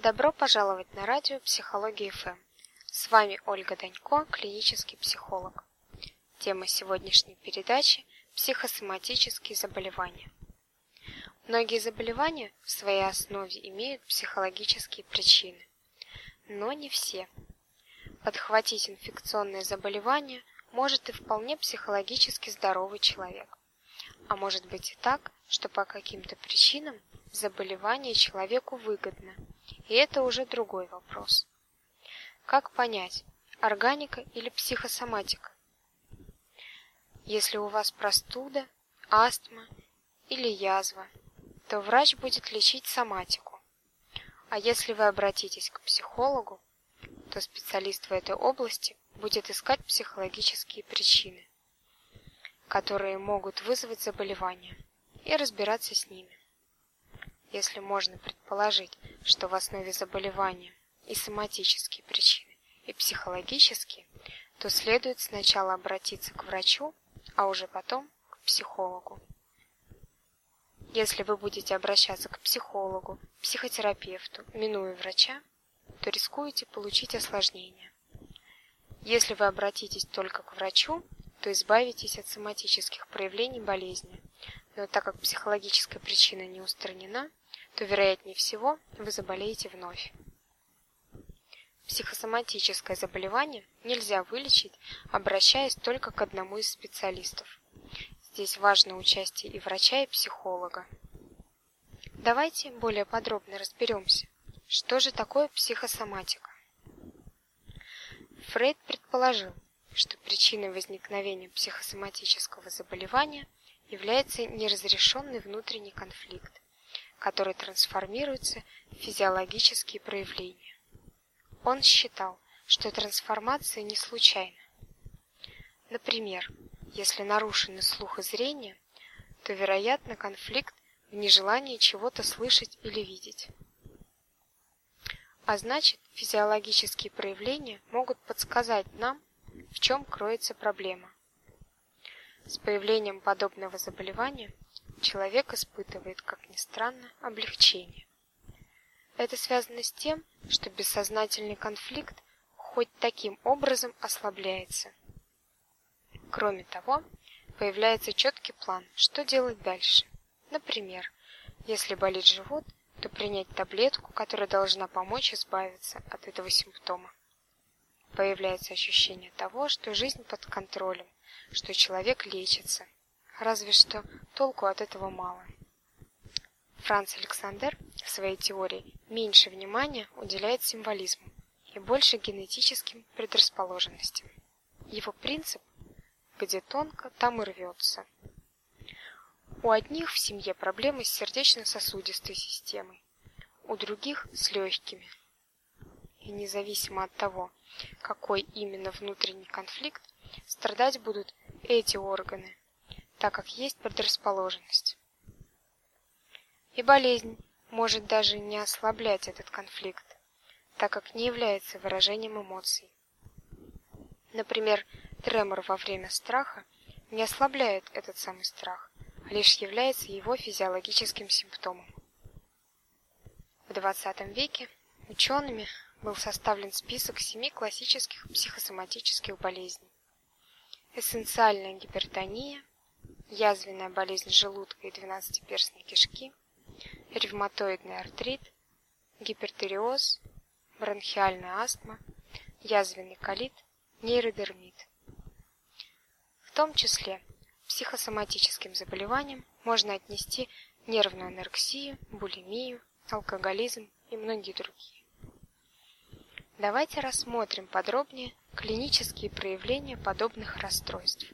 Добро пожаловать на радио Психология ФМ. С вами Ольга Данько, клинический психолог. Тема сегодняшней передачи – психосоматические заболевания. Многие заболевания в своей основе имеют психологические причины, но не все. Подхватить инфекционное заболевание может и вполне психологически здоровый человек. А может быть и так, что по каким-то причинам заболевание человеку выгодно, и это уже другой вопрос. Как понять, органика или психосоматика? Если у вас простуда, астма или язва, то врач будет лечить соматику. А если вы обратитесь к психологу, то специалист в этой области будет искать психологические причины, которые могут вызвать заболевание, и разбираться с ними. Если можно предположить, что в основе заболевания и соматические причины, и психологические, то следует сначала обратиться к врачу, а уже потом к психологу. Если вы будете обращаться к психологу, психотерапевту, минуя врача, то рискуете получить осложнения. Если вы обратитесь только к врачу, то избавитесь от соматических проявлений болезни, но так как психологическая причина не устранена, то, вероятнее всего, вы заболеете вновь. Психосоматическое заболевание нельзя вылечить, обращаясь только к одному из специалистов. Здесь важно участие и врача, и психолога. Давайте более подробно разберемся, что же такое психосоматика. Фрейд предположил, что причиной возникновения психосоматического заболевания является неразрешенный внутренний конфликт, который трансформируется в физиологические проявления. Он считал, что трансформация не случайна. Например, если нарушены слух и зрение, то, вероятно, конфликт в нежелании чего-то слышать или видеть. А значит, физиологические проявления могут подсказать нам, в чем кроется проблема. С появлением подобного заболевания человек испытывает, как ни странно, облегчение. Это связано с тем, что бессознательный конфликт хоть таким образом ослабляется. Кроме того, появляется четкий план, что делать дальше. Например, если болит живот, то принять таблетку, которая должна помочь избавиться от этого симптома. Появляется ощущение того, что жизнь под контролем, что человек лечится. Разве что толку от этого мало. Франц Александер в своей теории меньше внимания уделяет символизму и больше генетическим предрасположенностям. Его принцип «где тонко, там и рвется». У одних в семье проблемы с сердечно-сосудистой системой, у других с легкими. И независимо от того, какой именно внутренний конфликт, страдать будут эти органы, так как есть предрасположенность. И болезнь может даже не ослаблять этот конфликт, так как не является выражением эмоций. Например, тремор во время страха не ослабляет этот самый страх, а лишь является его физиологическим симптомом. В XX веке учеными был составлен список 7 классических психосоматических болезней. Эссенциальная гипертония, язвенная болезнь желудка и двенадцатиперстной кишки, ревматоидный артрит, гипертиреоз, бронхиальная астма, язвенный колит, нейродермит. В том числе к психосоматическим заболеваниям можно отнести нервную анорексию, булимию, алкоголизм и многие другие. Давайте рассмотрим подробнее клинические проявления подобных расстройств.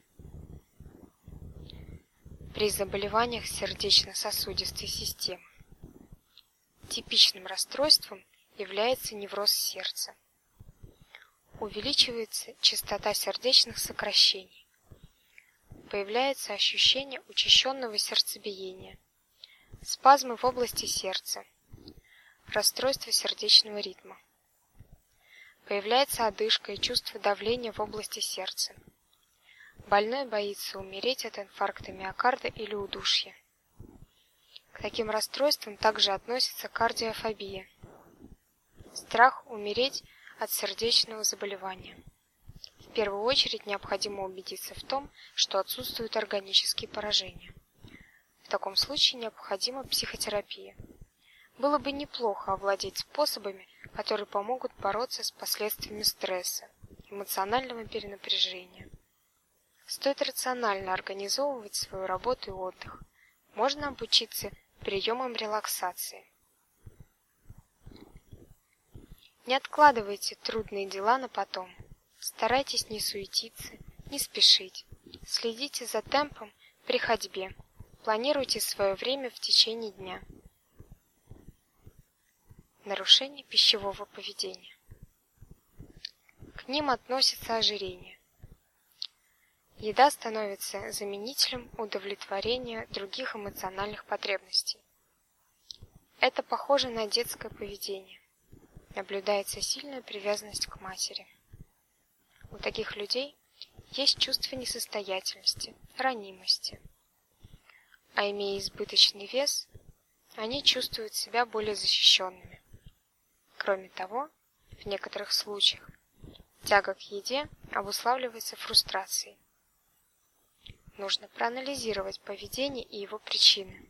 При заболеваниях сердечно-сосудистой системы типичным расстройством является невроз сердца. Увеличивается частота сердечных сокращений. Появляется ощущение учащенного сердцебиения, спазмы в области сердца, расстройство сердечного ритма. Появляется одышка и чувство давления в области сердца. Больной боится умереть от инфаркта миокарда или удушья. К таким расстройствам также относится кардиофобия. Страх умереть от сердечного заболевания. В первую очередь необходимо убедиться в том, что отсутствуют органические поражения. В таком случае необходима психотерапия. Было бы неплохо овладеть способами, которые помогут бороться с последствиями стресса, эмоционального перенапряжения. Стоит рационально организовывать свою работу и отдых. Можно обучиться приемам релаксации. Не откладывайте трудные дела на потом. Старайтесь не суетиться, не спешить. Следите за темпом при ходьбе. Планируйте свое время в течение дня. Нарушение пищевого поведения. К ним относится ожирение. Еда становится заменителем удовлетворения других эмоциональных потребностей. Это похоже на детское поведение. Наблюдается сильная привязанность к матери. У таких людей есть чувство несостоятельности, ранимости. А имея избыточный вес, они чувствуют себя более защищенными. Кроме того, в некоторых случаях тяга к еде обуславливается фрустрацией. Нужно проанализировать поведение и его причины.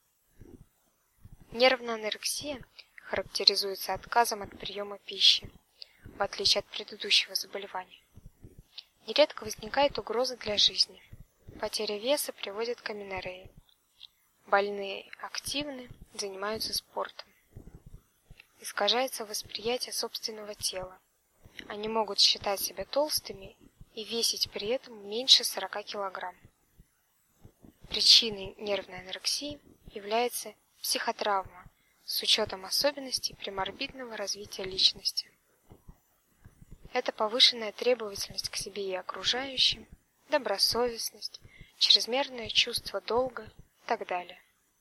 Нервная анорексия характеризуется отказом от приема пищи, в отличие от предыдущего заболевания. Нередко возникает угроза для жизни. Потеря веса приводит к аменореи. Больные активны, занимаются спортом. Искажается восприятие собственного тела. Они могут считать себя толстыми и весить при этом меньше 40 кг. Причиной нервной анорексии является психотравма с учетом особенностей преморбидного развития личности. Это повышенная требовательность к себе и окружающим, добросовестность, чрезмерное чувство долга и так далее.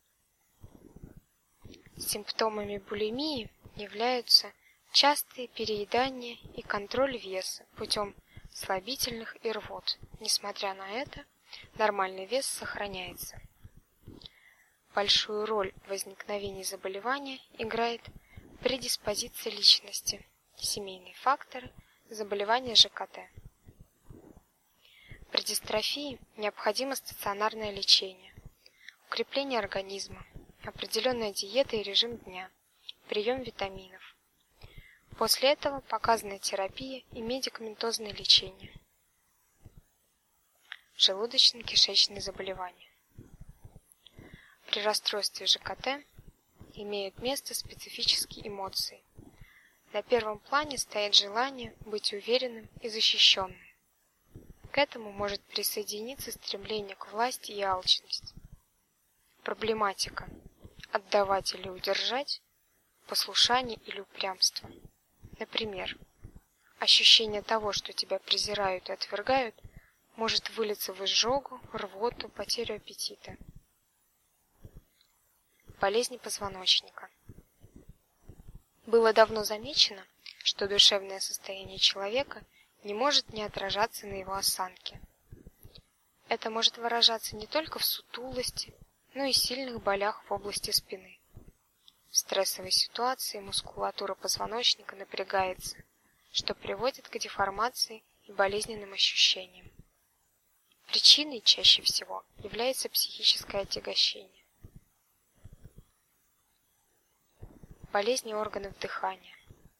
Симптомами булимии являются частые переедания и контроль веса путем слабительных и рвот. Несмотря на это, нормальный вес сохраняется. Большую роль в возникновении заболевания играет предиспозиция личности, семейные факторы, заболевания ЖКТ. При дистрофии необходимо стационарное лечение, укрепление организма, определенная диета и режим дня, прием витаминов. После этого показана терапия и медикаментозное лечение. Желудочно-кишечные заболевания. При расстройстве ЖКТ имеют место специфические эмоции. На первом плане стоит желание быть уверенным и защищенным. К этому может присоединиться стремление к власти и алчность. Проблематика: отдавать или удержать, послушание или упрямство. Например, ощущение того, что тебя презирают и отвергают, может вылиться в изжогу, рвоту, потерю аппетита. Болезни позвоночника. Было давно замечено, что душевное состояние человека не может не отражаться на его осанке. Это может выражаться не только в сутулости, но и сильных болях в области спины. В стрессовой ситуации мускулатура позвоночника напрягается, что приводит к деформации и болезненным ощущениям. Причиной чаще всего является психическое отягощение. Болезни органов дыхания.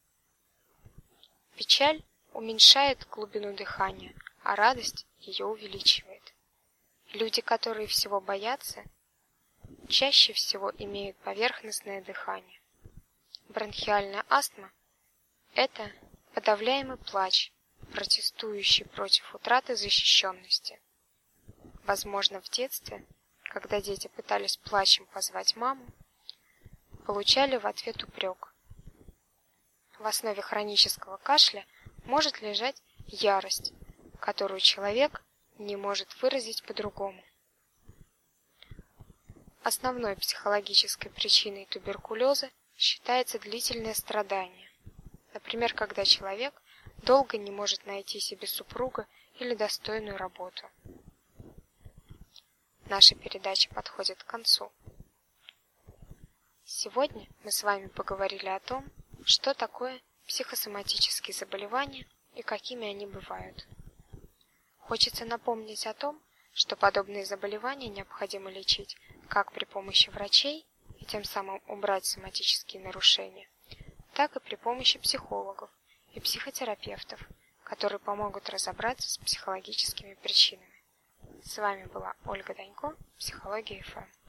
Печаль уменьшает глубину дыхания, а радость ее увеличивает. Люди, которые всего боятся, чаще всего имеют поверхностное дыхание. Бронхиальная астма – это подавляемый плач, протестующий против утраты защищенности. Возможно, в детстве, когда дети пытались плачем позвать маму, получали в ответ упрек. В основе хронического кашля может лежать ярость, которую человек не может выразить по-другому. Основной психологической причиной туберкулеза считается длительное страдание. Например, когда человек долго не может найти себе супруга или достойную работу. Наша передача подходит к концу. Сегодня мы с вами поговорили о том, Что такое психосоматические заболевания и какими они бывают? Хочется напомнить о том, что подобные заболевания необходимо лечить как при помощи врачей и тем самым убрать соматические нарушения, так и при помощи психологов и психотерапевтов, которые помогут разобраться с психологическими причинами. С вами была Ольга Данько, Психология ФМ.